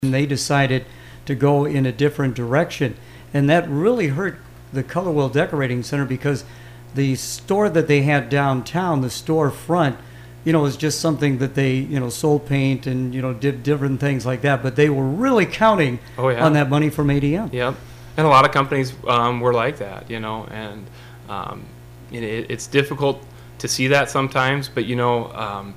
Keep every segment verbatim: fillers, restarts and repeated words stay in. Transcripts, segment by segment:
and they decided to go in a different direction. And that really hurt the Color Wheel Decorating Center because the store that they had downtown, the storefront, you know, was just something that they, you know, sold paint and, you know, did different things like that. But they were really counting Oh, yeah. on that money from A D M. Yep. And a lot of companies um, were like that, you know, and um, it, it's difficult to see that sometimes, but, you know, um,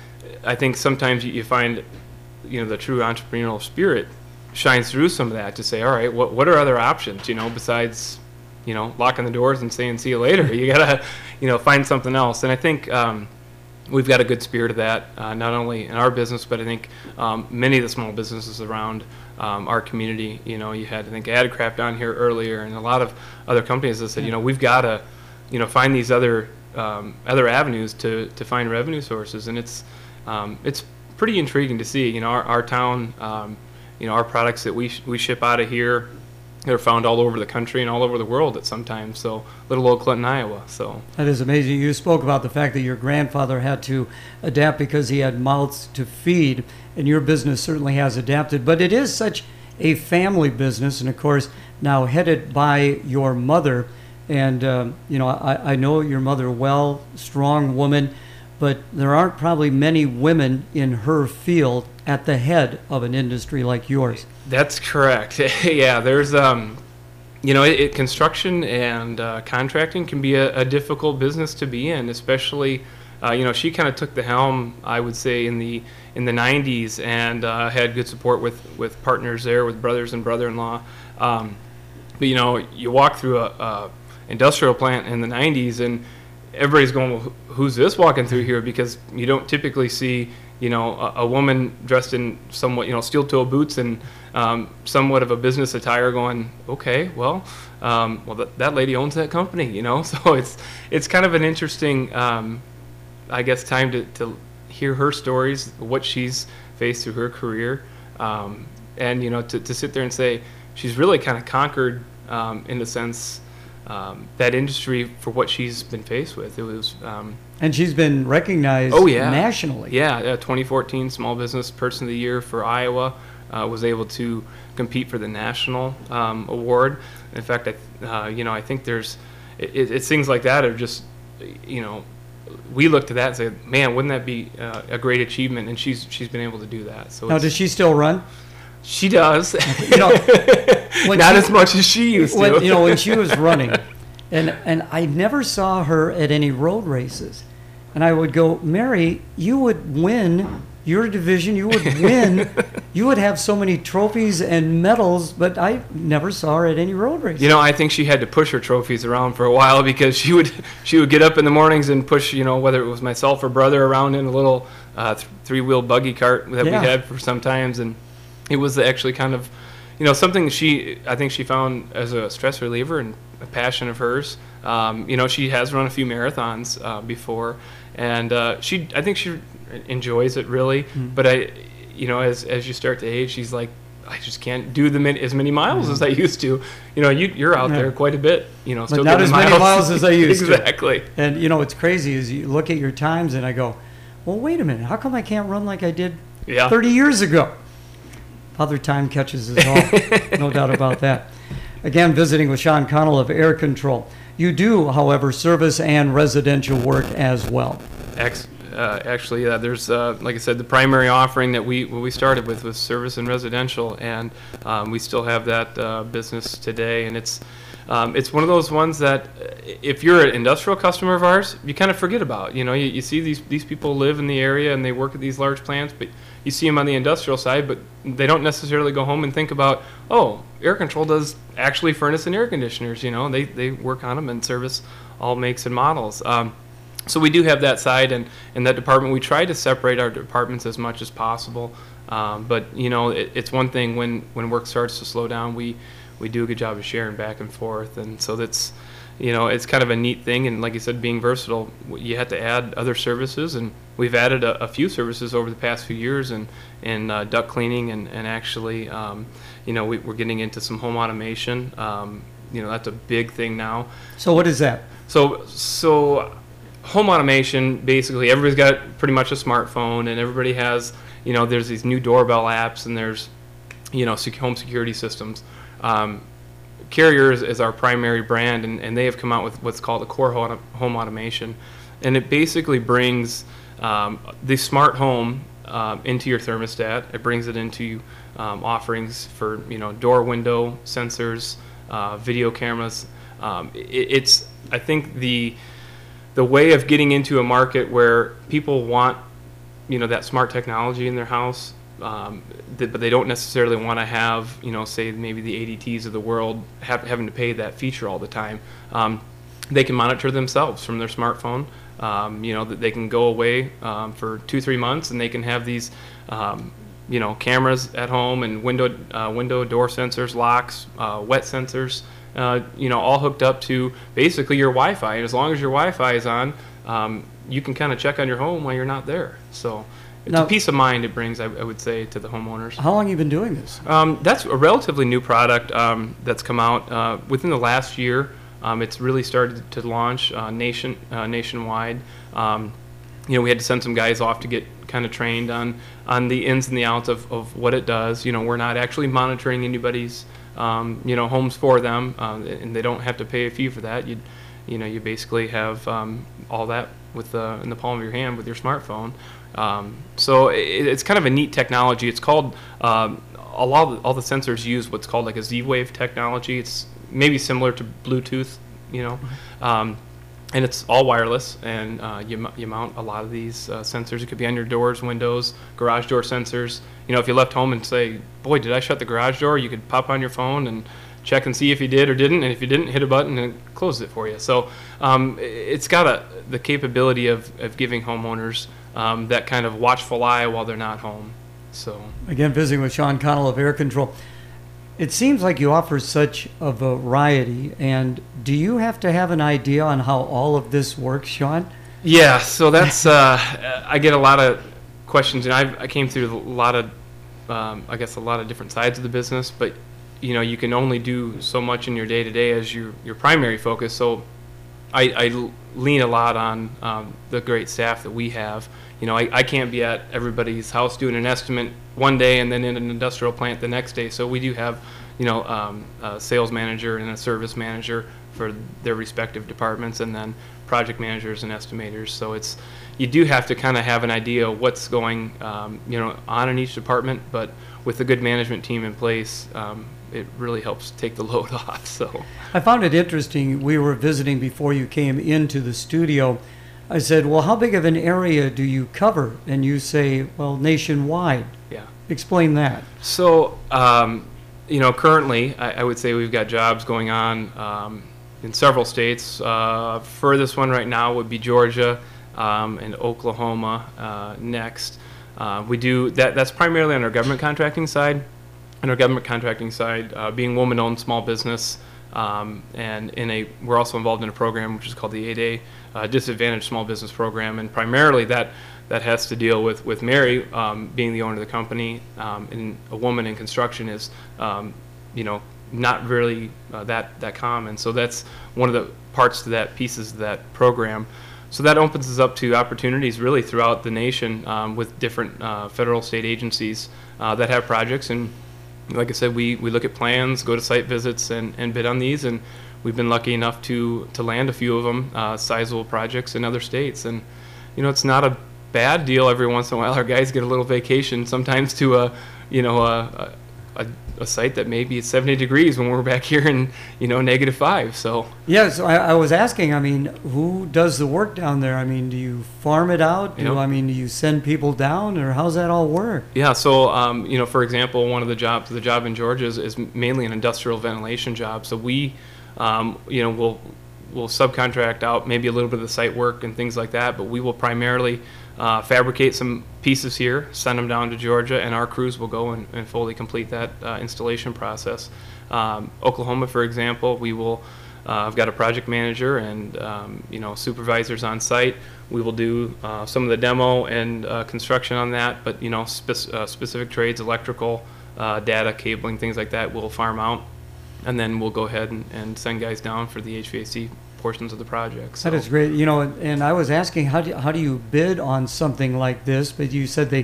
I think sometimes you, you find, you know, the true entrepreneurial spirit shines through some of that to say, all right, what what are other options, you know, besides, you know, locking the doors and saying see you later. You gotta, you know, find something else. And I think um, we've got a good spirit of that, uh, not only in our business, but I think um, many of the small businesses around um, our community. You know, you had, I think, Adcraft on here earlier, and a lot of other companies that said, you know, we've got to, you know, find these other um, other avenues to to find revenue sources, and it's um, it's pretty intriguing to see. You know, our, our town. Um, You know, our products that we sh we ship out of here, they're found all over the country and all over the world at some time. So, little old Clinton, Iowa. So That is amazing. You spoke about the fact that your grandfather had to adapt because he had mouths to feed, and your business certainly has adapted. But it is such a family business, and of course, now headed by your mother. And, um, you know, I, I know your mother well, strong woman, but there aren't probably many women in her field at the head of an industry like yours. that's correct. Yeah, there's, um, you know, it, it, construction and uh, contracting can be a, a difficult business to be in, especially, uh, you know, she kind of took the helm, I would say, in the in the nineties, and uh, had good support with with partners there, with brothers and brother-in-law. Um, but you know, you walk through a, a industrial plant in the nineties, and everybody's going, well, who's this walking through here? Because you don't typically see, you know, a, a woman dressed in somewhat, you know, steel-toe boots and um, somewhat of a business attire going, okay, well, um, well, th that lady owns that company, you know? So it's it's kind of an interesting, um, I guess, time to, to hear her stories, what she's faced through her career, um, and, you know, to, to sit there and say she's really kind of conquered, um, in a sense, Um, that industry for what she's been faced with. It was, um, And she's been recognized oh yeah, nationally. Yeah, uh, twenty fourteen Small Business Person of the Year for Iowa, uh, was able to compete for the national um, award. In fact, I, uh, you know, I think there's, it, it's things like that are just, you know, we look to that and say, man, wouldn't that be uh, a great achievement? And she's she's been able to do that. So Now, it's, does she still run? she does, You know, when not she- as much as she used when, to. you know, when she was running, and and I never saw her at any road races, and I would go, Mary, you would win your division, you would win, you would have so many trophies and medals, but I never saw her at any road races. You know, I think she had to push her trophies around for a while because she would she would get up in the mornings and push, you know, whether it was myself or brother around in a little uh, th three-wheel buggy cart that Yeah. we had for some times, and it was actually kind of, you know, something she I think she found as a stress reliever and a passion of hers. Um, you know, she has run a few marathons uh, before, and uh, she I think she enjoys it really. Mm. But I, you know, as as you start to age, she's like, I just can't do the many, as many miles Mm. as I used to. You know, you you're out Yeah. there quite a bit. You know, But still not getting as many miles as I used to. Exactly. And you know, what's crazy is you look at your times, and I go, well, wait a minute, how come I can't run like I did Yeah. thirty years ago? Other time catches us all, no doubt about that. Again, visiting with Sean Connell of Air Control. You do, however, service and residential work as well. Ex uh, actually, uh, there's uh, like I said, the primary offering that we what we started with was service and residential, and um, we still have that uh, business today. And it's um, it's one of those ones that uh, if you're an industrial customer of ours, you kind of forget about. You know, you, you see these these people live in the area and they work at these large plants, but you see them on the industrial side, but they don't necessarily go home and think about, oh, Air Control does actually furnace and air conditioners. You know, they they work on them and service all makes and models. Um, so we do have that side, and in that department, we try to separate our departments as much as possible. Um, but you know, it, it's one thing when when work starts to slow down, we we do a good job of sharing back and forth, and so that's, you know, it's kind of a neat thing. And like you said, being versatile, you have to add other services, and we've added a, a few services over the past few years in, in uh, duct cleaning, and, and actually, um, you know, we, we're getting into some home automation. Um, you know, that's a big thing now. So what is that? So, so home automation, basically, everybody's got pretty much a smartphone, and everybody has, you know, there's these new doorbell apps, and there's you know, sec- home security systems. Um, Carrier is, is our primary brand, and, and they have come out with what's called a core home, home automation, and it basically brings um, the smart home um, into your thermostat. It brings it into um, offerings for, you know, door window sensors, uh, video cameras. Um, it, it's I think the the way of getting into a market where people want, you know, that smart technology in their house. Um, th- but they don't necessarily want to have, you know, say maybe the A D Ts of the world have, having to pay that feature all the time. Um, they can monitor themselves from their smartphone. Um, you know, that they can go away um, for two, three months, and they can have these, um, you know, cameras at home and window, uh, window door sensors, locks, uh, wet sensors, uh, you know, all hooked up to basically your Wi-Fi. And as long as your Wi-Fi is on, um, you can kind of check on your home while you're not there. So. It's Now, a peace of mind it brings, I, I would say, to the homeowners. how long have you been doing this? Um, that's a relatively new product um, that's come out uh, within the last year. Um, it's really started to launch uh, nation uh, nationwide. Um, you know, we had to send some guys off to get kind of trained on on the ins and the outs of, of what it does. You know, we're not actually monitoring anybody's um, you know, homes for them, uh, and they don't have to pay a fee for that. You you know, you basically have um, all that with the, in the palm of your hand with your smartphone. Um, so it, it's kind of a neat technology. It's called, um, a lot of the, all the sensors use what's called like a Z-Wave technology. It's maybe similar to Bluetooth, you know, um, and it's all wireless, and uh, you, you mount a lot of these uh, sensors. It could be on your doors, windows, garage door sensors. You know, if you left home and say, boy, did I shut the garage door, you could pop on your phone and check and see if you did or didn't, and if you didn't, hit a button and it closes it for you. So um, it's got a, the capability of, of giving homeowners Um, that kind of watchful eye while they're not home. So Again, visiting with Sean Connell of Air Control. It seems like you offer such a variety, and do you have to have an idea on how all of this works, Sean? yeah, so that's uh, I get a lot of questions, and I've, I came through a lot of um, I guess a lot of different sides of the business, but you know, you can only do so much in your day to day as your your primary focus. So I, I lean a lot on um, the great staff that we have. You know, I, I can't be at everybody's house doing an estimate one day and then in an industrial plant the next day. So we do have, you know, um, a sales manager and a service manager for their respective departments, and then project managers and estimators. So it's, you do have to kind of have an idea of what's going, um, you know, on in each department, but with a good management team in place, um, it really helps take the load off. So I found it interesting. We were visiting before you came into the studio. I said, well, how big of an area do you cover? And you say, well, nationwide. yeah. Explain that. So, um, you know, currently, I, I would say we've got jobs going on um, in several states. Uh, furthest one right now would be Georgia um, and Oklahoma uh, next. Uh, we do that. That's primarily on our government contracting side. On our government contracting side, uh, being woman-owned small business, um, and in a, we're also involved in a program which is called the eight A uh, Disadvantaged Small Business Program, and primarily that that has to deal with with Mary um, being the owner of the company, um, and a woman in construction is, um, you know, not really uh, that that common. So that's one of the parts to that pieces of that program. So that opens us up to opportunities really throughout the nation um, with different uh, federal, state agencies uh, that have projects. And like I said, we, we look at plans, go to site visits, and, and bid on these. And we've been lucky enough to, to land a few of them, uh, sizable projects in other states. And, you know, it's not a bad deal every once in a while. Our guys get a little vacation sometimes to a, you know, a, a, a site that maybe it's seventy degrees when we're back here in, you know, negative five. So Yes, I, I was asking, I mean, who does the work down there? I mean, do you farm it out? Do Yep. I mean, do you send people down, or how's that all work? yeah, so um, you know, for example, one of the jobs, the job in Georgia is, is mainly an industrial ventilation job. So we, um, you know, will will subcontract out maybe a little bit of the site work and things like that, but we will primarily uh, fabricate some pieces here, send them down to Georgia, and our crews will go and, and fully complete that uh, installation process. Um, Oklahoma, for example, we will. Uh, I've got a project manager and um, you know, supervisors on site. We will do uh, some of the demo and uh, construction on that, but you know, spe- uh, specific trades, electrical, uh, data, cabling, things like that, we'll farm out, and then we'll go ahead and, and send guys down for the H V A C portions of the project. So. That is great. You know, and I was asking, how do, how do you bid on something like this? But you said they,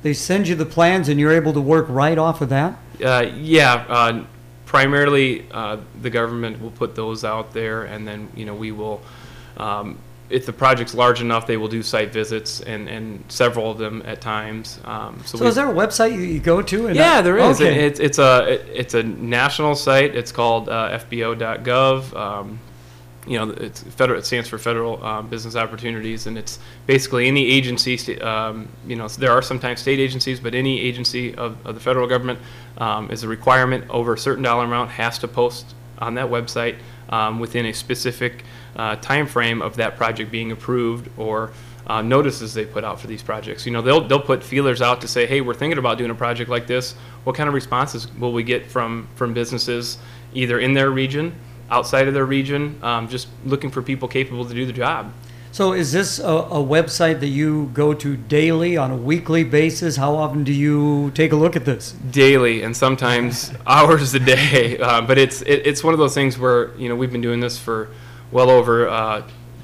they send you the plans and you're able to work right off of that? Uh, yeah, uh, primarily uh, the government will put those out there, and then you know we will, um, if the project's large enough, they will do site visits and, and several of them at times. Um, So, we- is there a website you, you go to? And Yeah, there is. Okay. It's it's a it's a national site. It's called uh, F B O dot gov. Um, you know, it's federal. It stands for Federal um, Business Opportunities, and it's basically any agency. sta- Um, you know, there are sometimes state agencies, but any agency of, of the federal government um, is a requirement over a certain dollar amount has to post on that website um, within a specific uh, time frame of that project being approved, or uh, notices they put out for these projects. You know, they'll they'll put feelers out to say, hey, we're thinking about doing a project like this. What kind of responses will we get from from businesses either in their region, outside of their region, um, just looking for people capable to do the job? So is this a, a website that you go to daily, on a weekly basis? How often do you take a look at this? Daily, and sometimes hours a day. Uh, but it's it, it's one of those things where, you know, we've been doing this for well over uh,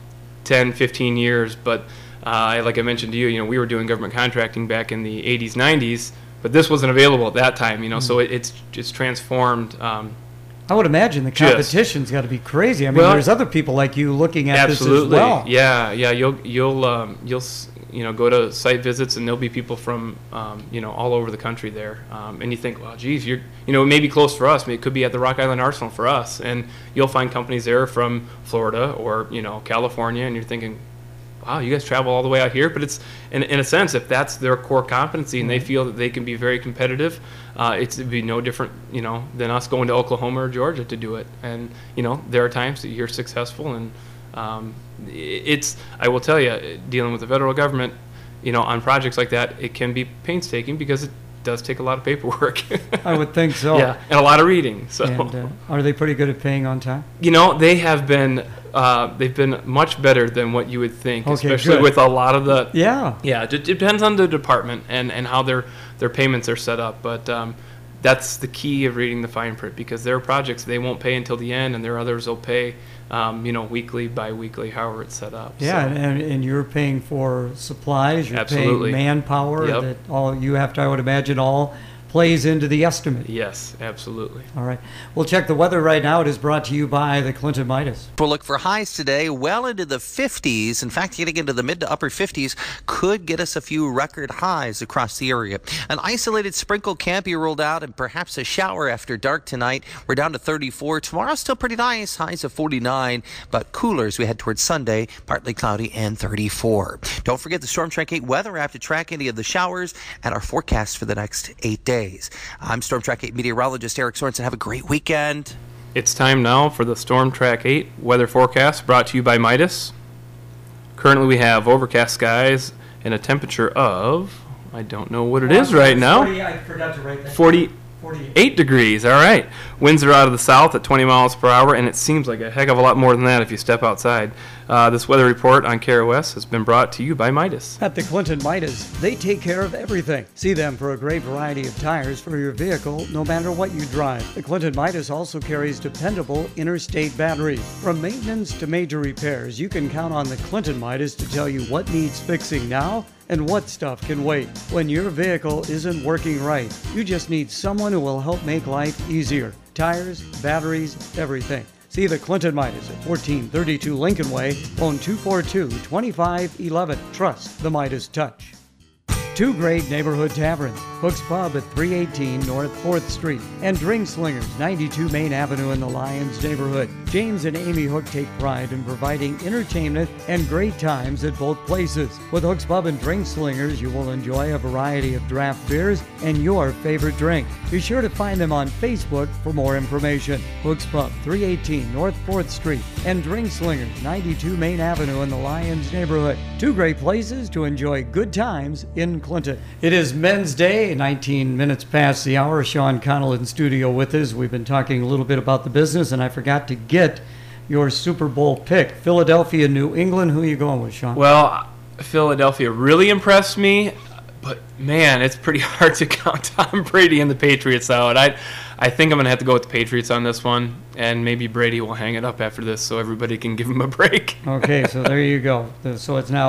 ten, fifteen years. But uh, like I mentioned to you, you know, we were doing government contracting back in the eighties, nineties, but this wasn't available at that time. You know, so it, it's it's transformed. Um, I would imagine the Just- competition's got to be crazy. I mean, Well, there's other people like you looking at Absolutely. this as well. Yeah, yeah. You'll you'll um, you'll s- you know go to site visits, and there'll be people from um, you know all over the country there. Um, and you think, well, geez, you're you know it may be close for us. It could be at the Rock Island Arsenal for us, and you'll find companies there from Florida or you know California, and you're thinking, wow, you guys travel all the way out here. But it's in in a sense, if that's their core competency, and they feel that they can be very competitive, uh, it's it'd be no different, you know, than us going to Oklahoma or Georgia to do it. And you know, there are times that you're successful, and um, i- it's I will tell you, dealing with the federal government, you know, on projects like that, it can be painstaking because it does take a lot of paperwork. I would think so. Yeah, and a lot of reading. So. And uh, are they pretty good at paying on time? You know, they have been uh, they've been much better than what you would think, Okay, especially good. with a lot of the Yeah. yeah. It depends on the department and, and how their their payments are set up, but um, that's the key of reading the fine print, because there are projects they won't pay until the end, and there are others will pay um, you know weekly, bi-weekly, however it's set up. Yeah, So, and, and you're paying for supplies, you're Absolutely. paying manpower, Yep. that all you have to, I would imagine, all plays into the estimate. yes, absolutely. All right. We'll check the weather right now. It is brought to you by the Clinton Midas. We'll look for highs today well into the fifties. In fact, getting into the mid to upper fifties could get us a few record highs across the area. An isolated sprinkle can be ruled out, and perhaps a shower after dark tonight. We're down to thirty-four. Tomorrow still pretty nice, highs of forty-nine, but cooler as we head towards Sunday, partly cloudy and thirty-four. Don't forget the Storm Track eight weather app to track any of the showers and our forecast for the next eight days. I'm Storm Track eight meteorologist Eric Sorensen. Have a great weekend. It's time now for the Storm Track eight weather forecast, brought to you by Midas. Currently we have overcast skies and a temperature of, I don't know what it is right now, forty, I forgot to write that. forty-eight forty-eight. degrees. All right. Winds are out of the south at twenty miles per hour, and it seems like a heck of a lot more than that if you step outside. Uh, this weather report on K R O S has been brought to you by Midas. At the Clinton Midas, they take care of everything. See them for a great variety of tires for your vehicle, no matter what you drive. The Clinton Midas also carries dependable interstate batteries. From maintenance to major repairs, you can count on the Clinton Midas to tell you what needs fixing now and what stuff can wait. When your vehicle isn't working right, you just need someone who will help make life easier. Tires, batteries, everything. See the Clinton Midas at fourteen thirty-two Lincoln Way, phone two four two, two five one one. Trust the Midas touch. Two great neighborhood taverns, Hook's Pub at three eighteen North fourth Street, and Drink Slingers, ninety-two Main Avenue in the Lyons neighborhood. James and Amy Hook take pride in providing entertainment and great times at both places. With Hook's Pub and Drink Slingers, you will enjoy a variety of draft beers and your favorite drink. Be sure to find them on Facebook for more information. Hook's Pub, three eighteen North fourth Street, and Drink Slingers, ninety-two Main Avenue in the Lyons neighborhood. Two great places to enjoy good times in Clinton. It is Men's Day, nineteen minutes past the hour. Sean Connell in studio with us. We've been talking a little bit about the business, and I forgot to get your Super Bowl pick. Philadelphia, New England. Who are you going with, Sean? Well, Philadelphia really impressed me, but man, it's pretty hard to count Tom Brady and the Patriots out. I, I think I'm going to have to go with the Patriots on this one, and maybe Brady will hang it up after this so everybody can give him a break. Okay, so there you go. So it's now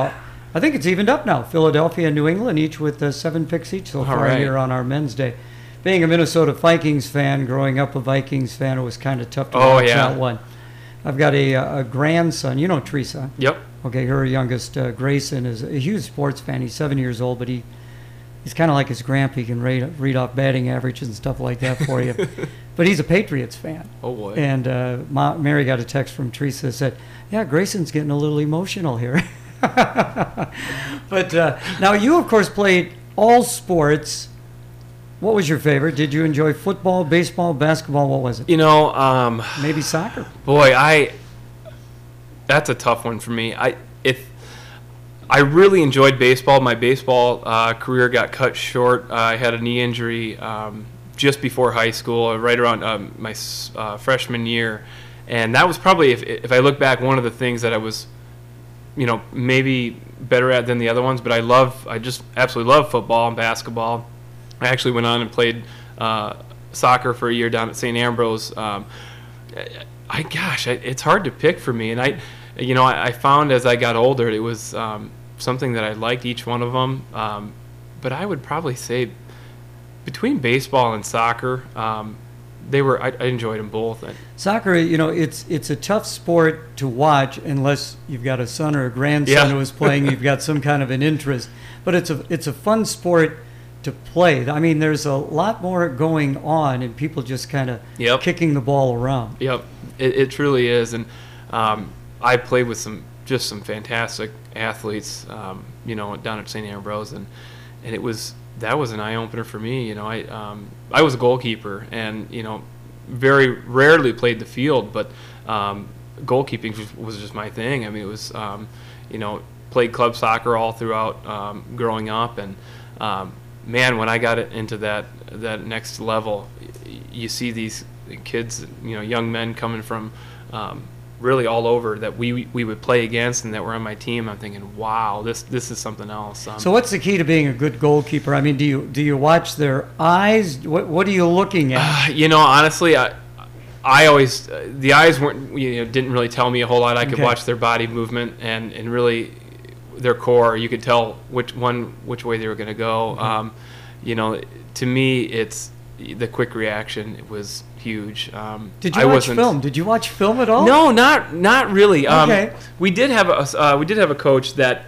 I think it's evened up now. Philadelphia and New England, each with uh, seven picks each so All far right. here on our Men's Day. Being a Minnesota Vikings fan, growing up a Vikings fan, it was kind of tough to Oh, watch yeah. that one. I've got a, a grandson. You know Teresa. Yep. Okay, her youngest, uh, Grayson, is a huge sports fan. He's seven years old, but he he's kind of like his grandpa. He can read, read off batting averages and stuff like that for you. But he's a Patriots fan. Oh, boy. And uh, Ma- Mary got a text from Teresa that said, yeah, Grayson's getting a little emotional here. But uh, now you, of course, played all sports. What was your favorite? Did you enjoy football, baseball, basketball? What was it? You know, um, Maybe soccer? boy, I that's a tough one for me. I if I really enjoyed baseball. My baseball uh, career got cut short. Uh, I had a knee injury um, just before high school, right around um, my uh, freshman year, and that was probably, if if I look back, one of the things that I was, you know, maybe better at than the other ones. But I love, I just absolutely love football and basketball. I actually went on and played uh, soccer for a year down at Saint Ambrose. Um, I gosh, I, it's hard to pick for me, and I, you know, I, I found as I got older, it was um, something that I liked each one of them. Um, but I would probably say between baseball and soccer, um, they were. I, I enjoyed them both. Soccer, you know, it's it's a tough sport to watch unless you've got a son or a grandson Yeah. who is playing. You've got some kind of an interest, but it's a it's a fun sport to play. I mean, there's a lot more going on, and people just kind of Yep. kicking the ball around. Yep, it, it truly is, and um, I played with some just some fantastic athletes, um, you know, down at Saint Ambrose, and and it was that was an eye opener for me. You know, I um, I was a goalkeeper, and you know, very rarely played the field, but um, goalkeeping was- was just my thing. I mean, it was um, you know, played club soccer all throughout um, growing up, and um, man, when I got it into that that next level, y- you see these kids, you know, young men coming from um, really all over that we we would play against and that were on my team. I'm thinking, wow, this this is something else. Um, So, what's the key to being a good goalkeeper? I mean, do you do you watch their eyes? What what are you looking at? you know, honestly, I I always uh, the eyes weren't you know didn't really tell me a whole lot. I could Okay. watch their body movement and and really their core. You could tell which one which way they were going to go. Um, you know, to me, it's the quick reaction. It was huge. Um, Did you I watch wasn't, film? Did you watch film at all? No, not not really. Um, Okay. We did have a uh, we did have a coach that,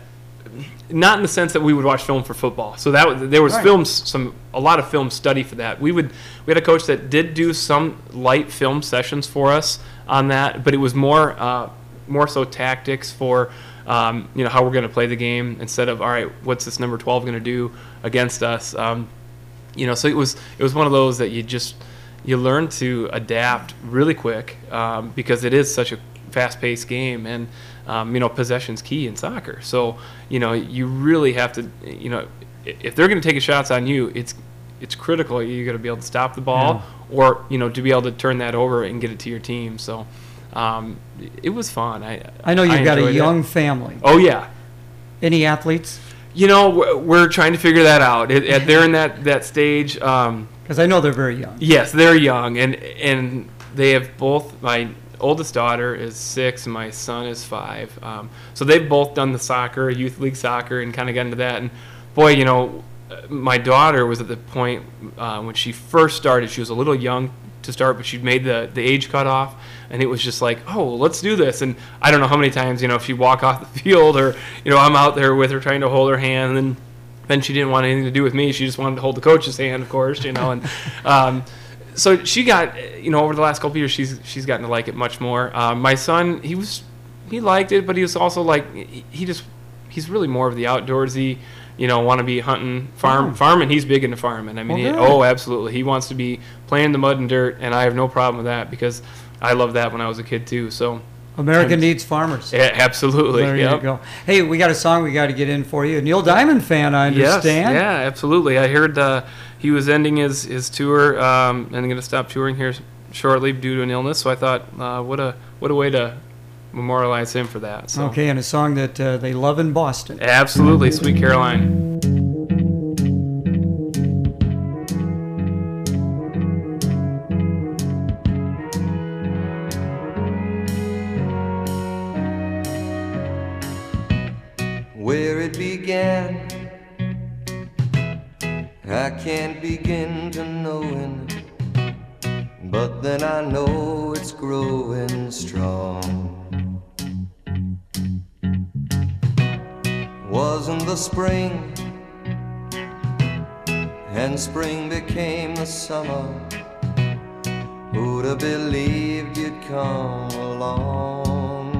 not in the sense that we would watch film for football. So that was, there was Right. films, some a lot of film study for that. We would we had a coach that did do some light film sessions for us on that, but it was more uh, more so tactics for um, you know how we're going to play the game instead of all right, what's this number twelve going to do against us? Um, you know, so it was it was one of those that you just you learn to adapt really quick um, because it is such a fast-paced game, and um, you know, possession's key in soccer. So you know, you really have to, you know, i- if they're going to take shots on you, it's it's critical. You got to be able to stop the ball, or you know, to be able to turn that over and get it to your team. So um, it was fun. I I know you've got a enjoyed it. young family. Oh yeah. Any athletes? You know, we're- we're trying to figure that out. It, it, they're in that that stage. Um, Because I know they're very young. Yes, they're young, and and they have both. My oldest daughter is six, and my son is five. Um, so they've both done the soccer, youth league soccer, and kind of got into that. And boy, you know, my daughter was at the point uh, when she first started. She was a little young to start, but she'd made the the age cutoff, and it was just like, oh, let's do this. And I don't know how many times, you know, if she'd walk off the field, or you know, I'm out there with her trying to hold her hand, and then. Then she didn't want anything to do with me. She just wanted to hold the coach's hand, of course, you know. And um, so she got, you know, over the last couple of years, she's she's gotten to like it much more. Um, my son, he was, he liked it, but he was also like, he, he just, he's really more of the outdoorsy, you know, want to be hunting, farm, Oh. farming. He's big into farming. I mean, Oh, he, good. oh, absolutely. He wants to be playing in the mud and dirt, and I have no problem with that because I loved that when I was a kid too. So. America And- needs farmers. Yeah, absolutely. There yep. you go. Hey, we got a song we got to get in for you. Neil Diamond fan, I understand. Yes, yeah, absolutely. I heard uh, he was ending his his tour um, and going to stop touring here shortly due to an illness. So I thought, uh, what a what a way to memorialize him for that. So. Okay, and a song that uh, they love in Boston. Absolutely, Sweet Caroline. Where it begin to knowing, but then I know it's growing strong. Wasn't the spring, and spring became the summer. Who'd have believed you'd come along?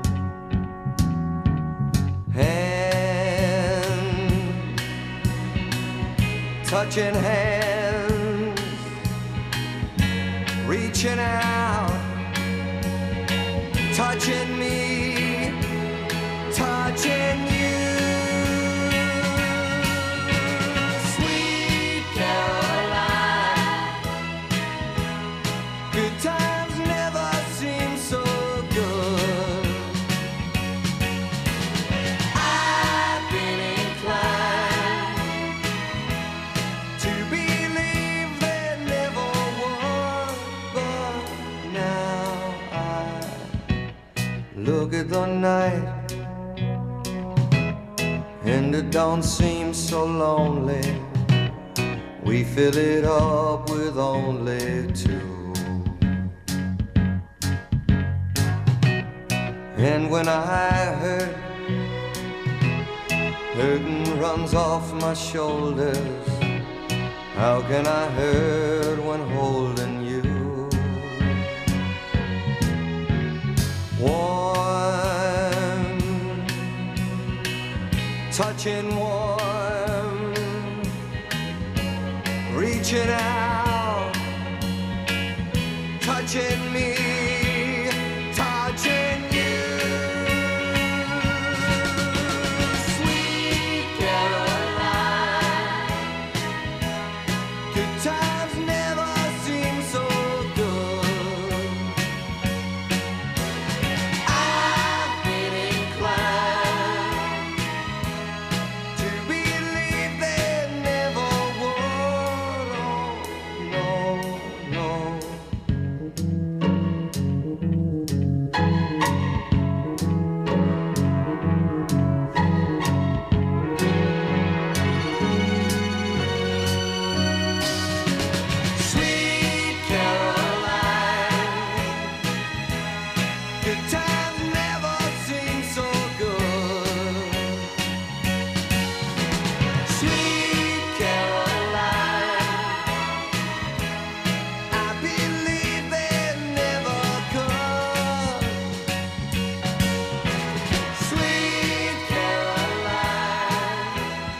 Hand, touching hands, reaching out, touching me, touching you. Look at the night, and it don't seem so lonely. We fill it up with only two. And when I hurt, hurting runs off my shoulders. How can I hurt when holding you? Warm, touching warm, reaching out, touching me, touching you. Sweet Caroline, good times never seem so good. I've been inclined to believe they never would. Oh, no, no. Sweet Caroline, good times never seem so good. Sweet Caroline, I believe they never could. Sweet Caroline,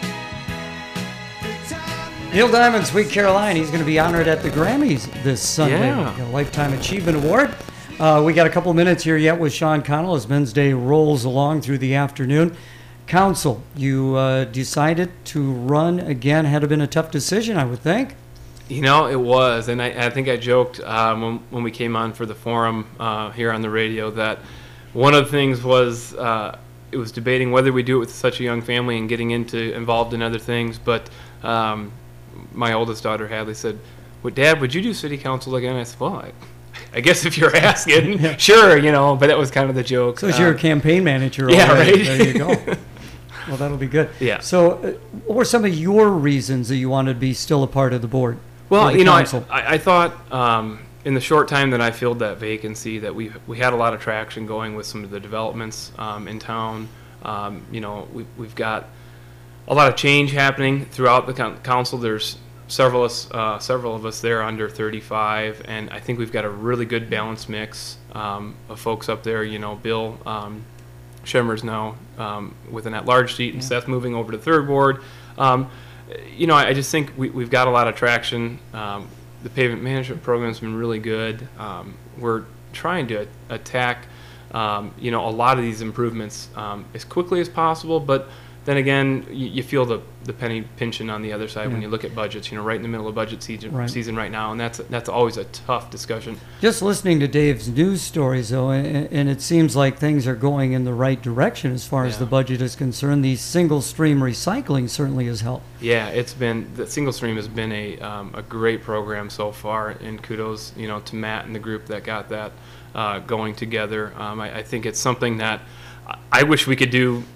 good times. Neil Diamond, Sweet Caroline. He's going to be honored at the Grammys this Sunday. Yeah. A Lifetime Achievement Award. Uh, we got a couple minutes here yet with Sean Connell as Men's Day rolls along through the afternoon. Council, you uh, decided to run again. Had to been a tough decision, I would think. You know, it was, and I, I think I joked um, when, when we came on for the forum uh, here on the radio that one of the things was uh, it was debating whether we do it with such a young family and getting into involved in other things. But um, my oldest daughter Hadley said, "Well, Dad, would you do city council again?" I said, "Well, I, I guess if you're asking, sure, you know." But that was kind of the joke. So as you're a Um, campaign manager yeah, already. right. There you go. Well, that'll be good. Yeah. So uh, what were some of your reasons that you wanted to be still a part of the board? Well, or the you know, I, council? I, I thought um, in the short time that I filled that vacancy that we we had a lot of traction going with some of the developments um, in town. Um, you know, we, we've got a lot of change happening throughout the coun- council. There's several us, uh, several of us there under thirty-five, and I think we've got a really good balanced mix um, of folks up there. You know, Bill um, Schemmer's now um, with an at-large seat, and Yeah. Seth moving over to third ward. Um, you know, I, I just think we, we've got a lot of traction. Um, the pavement management program's been really good. Um, we're trying to attack, um, you know, a lot of these improvements um, as quickly as possible, but then again, you, you feel the, the penny pinching on the other side when Yeah. you look at budgets, you know, right in the middle of budget season, Right. season right now, and that's that's always a tough discussion. Just listening to Dave's news stories, though, and, and it seems like things are going in the right direction as far as Yeah. the budget is concerned. The single stream recycling certainly has helped. Yeah, it's been, the single stream has been a, um, a great program so far, and kudos, you know, to Matt and the group that got that uh, going together. Um, I, I think it's something that I- I wish we could do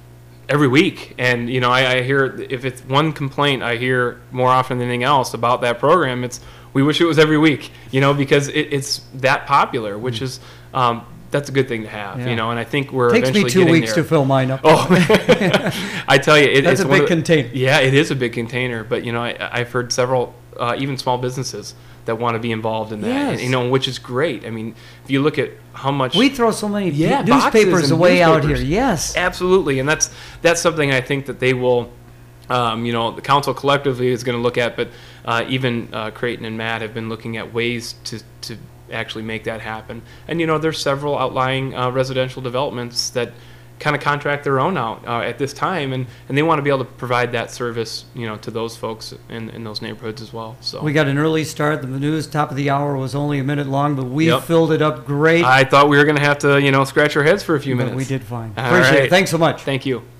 every week. And, you know, I, I hear, if it's one complaint I hear more often than anything else about that program, it's, we wish it was every week, you know, because it, it's that popular, which is, um, that's a good thing to have, Yeah. you know, and I think we're Takes eventually me two getting weeks there. to fill mine up. Oh, I tell you, it, That's it's a one big of the- container. Yeah, it is a big container, but you know, I, I've heard several, uh, even small businesses that want to be involved in that, Yes. and, you know, which is great. I mean, if you look at how much We throw so many Yeah, p- boxes newspapers and away out here. newspapers. Yes. Absolutely, and that's that's something I think that they will, um, you know, the council collectively is going to look at, but uh, even uh, Creighton and Matt have been looking at ways to to actually make that happen. And you know, there's several outlying uh, residential developments that kind of contract their own out uh, at this time, and, and they want to be able to provide that service, you know, to those folks in, in those neighborhoods as well. So We got an early start. The news top of the hour was only a minute long, but we Yep. filled it up great. I thought we were going to have to, you know, scratch our heads for a few but minutes. we did fine. All Appreciate right. it. Thanks so much. Thank you.